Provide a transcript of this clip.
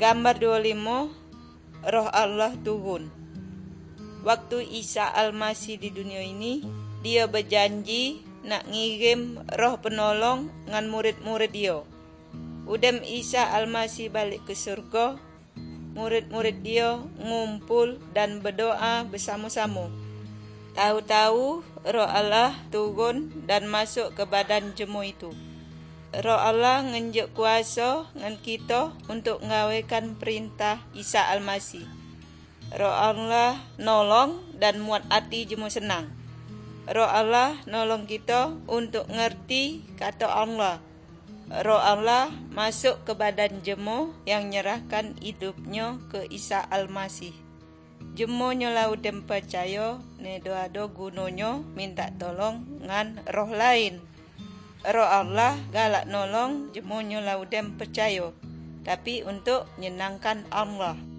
Gambar 25, Roh Allah turun. Waktu Isa Al-Masih di dunia ini, dia berjanji nak ngirim roh penolong dengan murid-murid dia. Udem Isa Al-Masih balik ke surga, murid-murid dia ngumpul dan berdoa bersama-sama. Tahu-tahu Roh Allah turun dan masuk ke badan jemaah itu. Roh Allah ngenjuk kuasa dengan kita untuk mengawalkan perintah Isa Al-Masih. Roh Allah nolong dan muat hati jemaah senang. Roh Allah nolong kita untuk ngerti kata Allah. Roh Allah masuk ke badan jemaah yang nyerahkan hidupnya ke Isa Al-Masih. Jemaah nyolau dem percaya ne doa-doa gunanya minta tolong ngan roh lain. Roh Allah galak nolong jemaah nyolau dem percaya, tapi untuk menyenangkan Allah.